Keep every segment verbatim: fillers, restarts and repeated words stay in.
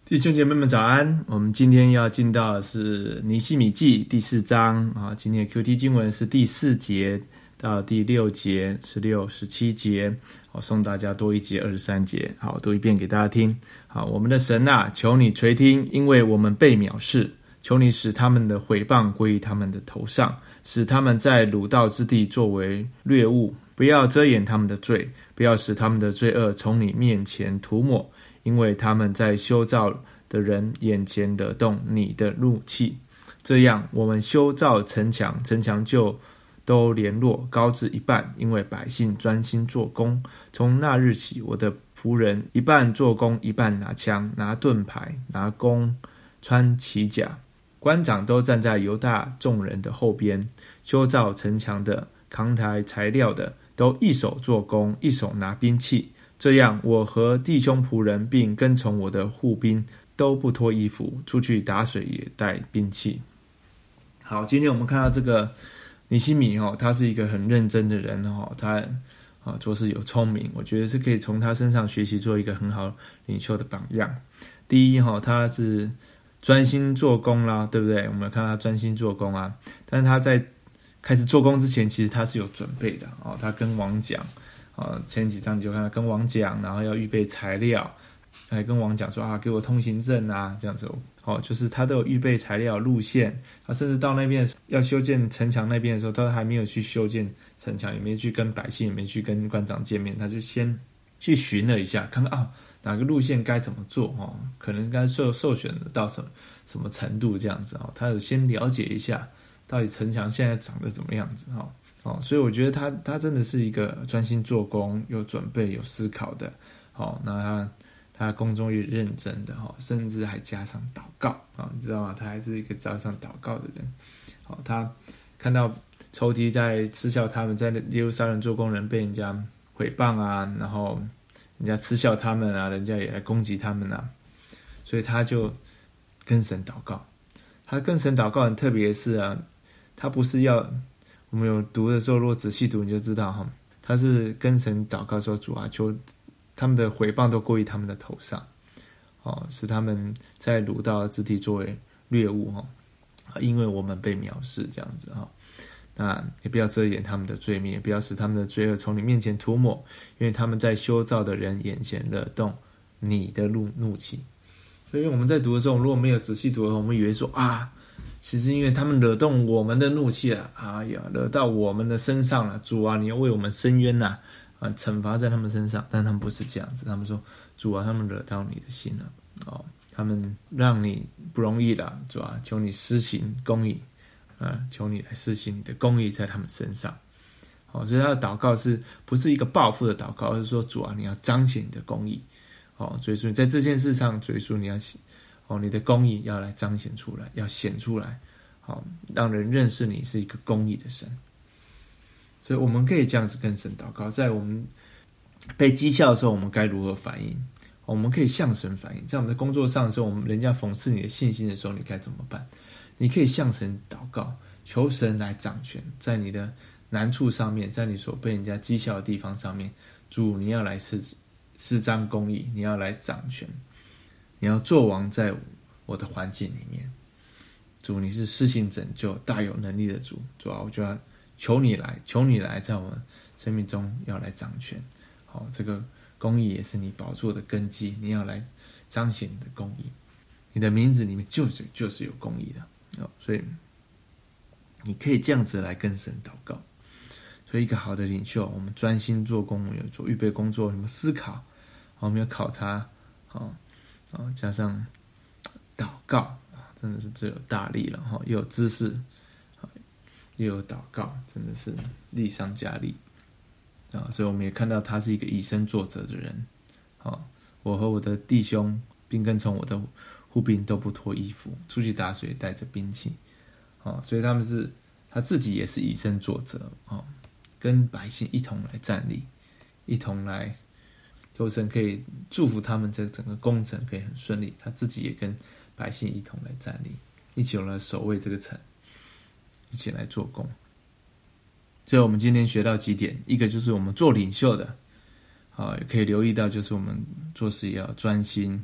弟兄姐妹们早安，我们今天要进到的是尼希米记第四章啊，今天的 Q T 经文是第四节到第六节，十六、十七节，我送大家多一节二十三节，好，读一遍给大家听。好，我们的神啊，求你垂听，因为我们被藐视，求你使他们的毁谤归于他们的头上，使他们在鲁道之地作为掠物，不要遮掩他们的罪，不要使他们的罪恶从你面前涂抹，因为他们在修造的人眼前惹动你的怒气。这样我们修造城墙，城墙就都联络高至一半，因为百姓专心做工。从那日起，我的仆人一半做工，一半拿枪，拿盾牌，拿弓，穿旗甲。官长都站在犹大众人的后边，修造城墙的，扛抬材料的，都一手做工，一手拿兵器。这样我和弟兄仆人并跟从我的护兵都不脱衣服，出去打水也带兵器。好，今天我们看到这个尼希米、哦、他是一个很认真的人、哦、他、哦、做事有聪明，我觉得是可以从他身上学习做一个很好领袖的榜样。第一、哦、他是专心做工啦，对不对？我们看到他专心做工啊，但是他在开始做工之前，其实他是有准备的、哦、他跟王讲啊，前几章你就看他跟王讲，然后要预备材料，还跟王讲说啊，给我通行证啊，这样子哦，就是他都有预备材料、路线。他甚至到那边要修建城墙那边的时候，他还没有去修建城墙，也没去跟百姓，也没去跟官长见面，他就先去巡了一下，看看啊哪个路线该怎么做哦，可能该受受选的到什么什么程度这样子哦，他有先了解一下到底城墙现在长得怎么样子哦。哦，所以我觉得他他真的是一个专心做工、有准备、有思考的。哦，那他他工作也认真的哈、哦，甚至还加上祷告啊、哦，你知道吗？他还是一个加上祷告的人。哦，他看到仇敌在嗤笑他们，在耶路撒冷做工人被人家毁谤啊，然后人家嗤笑他们啊，人家也来攻击他们啊，所以他就跟神祷告。他跟神祷告很特别的是啊，他不是要。我们有读的时候，如果仔细读你就知道哈，他是跟神祷告说：主啊，求他们的毁谤都归于他们的头上，哦，使他们在鲁道之地作为掠物哈，因为我们被藐视这样子哈。那也不要遮掩他们的罪孽，也不要使他们的罪恶从你面前涂抹，因为他们在修造的人眼前惹动你的怒怒气。所以我们在读的时候，如果没有仔细读的话，我们以为说啊。其实因为他们惹动我们的怒气啊，哎呀，惹到我们的身上了，主啊，你要为我们伸冤呐、啊，啊，惩罚在他们身上。但他们不是这样子，他们说，主啊，他们惹到你的心了，哦，他们让你不容易了，主啊，求你施行公义，啊，求你来施行你的公义在他们身上。哦，所以他的祷告是不是一个报复的祷告，而是说，主啊，你要彰显你的公义，哦，所以说你在这件事上，所以说你要。哦，你的公义要来彰显出来，要显出来，好，让人认识你是一个公义的神。所以我们可以这样子跟神祷告，在我们被讥笑的时候，我们该如何反应？我们可以向神反应。在我们的工作上的时候，我们人家讽刺你的信心的时候，你该怎么办？你可以向神祷告，求神来掌权，在你的难处上面，在你所被人家讥笑的地方上面，主你要来施施彰公义，你要来掌权。你要作王在我的环境里面，主你是施行拯救大有能力的主，主啊，我就要求你来，求你来在我们生命中要来掌权。好，这个公义也是你宝座的根基，你要来彰显你的公义，你的名字里面就是就是有公义的、哦、所以你可以这样子来跟神祷告。所以一个好的领袖，我们专心做工，我们有做预备工作，我们思考，我们有考察，好、哦哦、加上祷告，真的是最有大力了、哦、又有知识，又有祷告，真的是力上加力、哦、所以我们也看到他是一个以身作则的人、哦、我和我的弟兄并跟从我的护兵都不脱衣服，出去打水带着兵器、哦、所以他们是他自己也是以身作则、哦、跟百姓一同来站立，一同来求神可以祝福他们这整个工程可以很顺利，他自己也跟百姓一同来站立，一起来守卫这个城，一起来做工。所以我们今天学到几点，一个就是我们做领袖的，好，也可以留意到就是我们做事也要专心，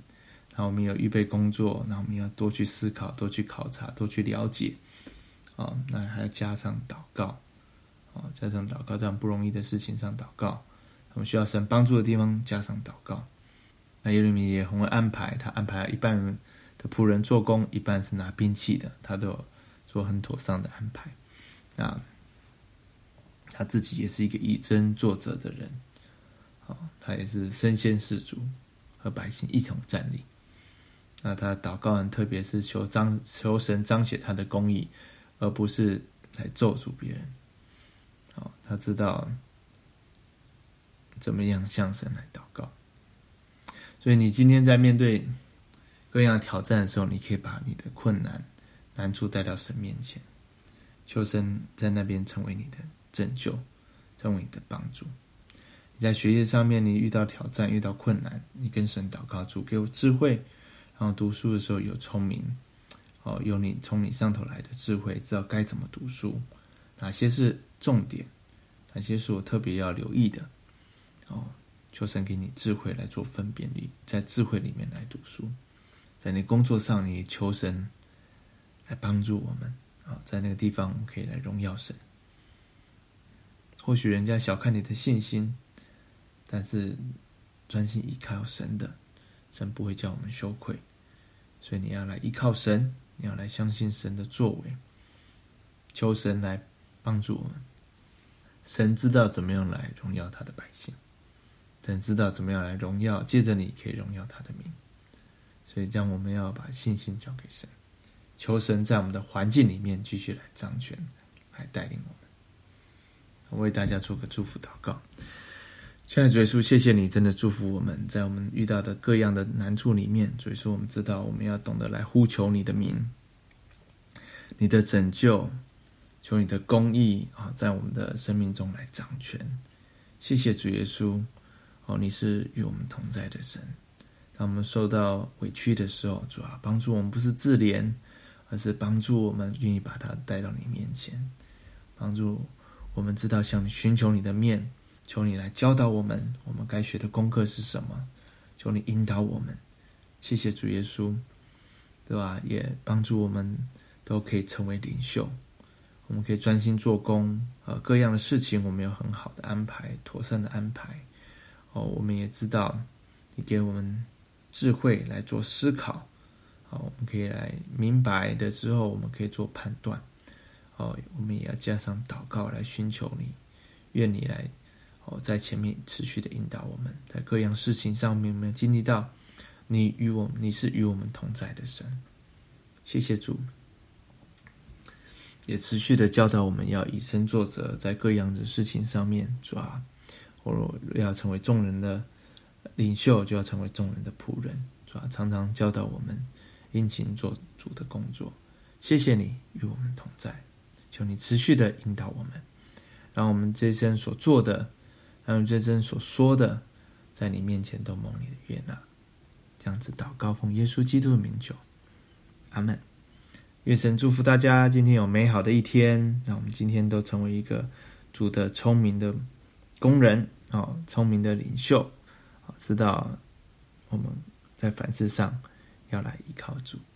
然后我们有预备工作，然后我们要多去思考，多去考察，多去了解，哦，那还要加上祷告，哦，加上祷告，这样不容易的事情上祷告，我们需要神帮助的地方加上祷告。那耶利米也很会安排，他安排了一半的仆人做工，一半是拿兵器的，他都有做很妥当的安排。那他自己也是一个以身作则的人，哦，他也是身先士卒，和百姓一同站立。那他祷告很特别，是求彰求神彰显他的公义，而不是来咒诅别人。哦，他知道怎么样向神来祷告。所以你今天在面对各样的挑战的时候，你可以把你的困难难处带到神面前，求神在那边成为你的拯救，成为你的帮助。你在学业上面你遇到挑战遇到困难，你跟神祷告，主给我智慧，然后读书的时候有聪明，哦，有你从你上头来的智慧，知道该怎么读书，哪些是重点，哪些是我特别要留意的，哦，求神给你智慧来做分辨力，在智慧里面来读书。在你工作上你求神来帮助我们，哦，在那个地方我们可以来荣耀神。或许人家小看你的信心，但是专心依靠神的，神不会叫我们羞愧。所以你要来依靠神，你要来相信神的作为，求神来帮助我们。神知道怎么样来荣耀他的百姓，神知道怎么样来荣耀，借着你可以荣耀他的名。所以这样我们要把信心交给神，求神在我们的环境里面继续来掌权，来带领我们。我为大家做个祝福祷告。亲爱的主耶稣，谢谢你真的祝福我们，在我们遇到的各样的难处里面，主耶稣，我们知道我们要懂得来呼求你的名，你的拯救，求你的公义，在我们的生命中来掌权。谢谢主耶稣，你是与我们同在的神。当我们受到委屈的时候，主啊，帮助我们不是自怜，而是帮助我们愿意把它带到你面前，帮助我们知道向你寻求你的面，求你来教导我们，我们该学的功课是什么，求你引导我们。谢谢主耶稣，对吧？也帮助我们都可以成为领袖，我们可以专心做工，呃，各样的事情我们有很好的安排，妥善的安排。哦，我们也知道你给我们智慧来做思考，哦，我们可以来明白的之后，我们可以做判断。哦，我们也要加上祷告来寻求你，愿你来哦，在前面持续的引导我们，在各样事情上面，我们经历到你与我们，你是与我们同在的神。谢谢主，也持续的教导我们要以身作则，在各样的事情上面，主啊，我要成为众人的领袖，就要成为众人的仆人，主啊，常常教导我们殷勤做主的工作。谢谢你与我们同在，求你持续的引导我们，让我们这一生所做的，让我们这一生所说的，在你面前都蒙你的悦纳。这样子祷告，奉耶稣基督的名求，阿们。愿神祝福大家，今天有美好的一天。让我们今天都成为一个主的聪明的工人，哦，聪明的领袖，知道我们在凡事上要来依靠主。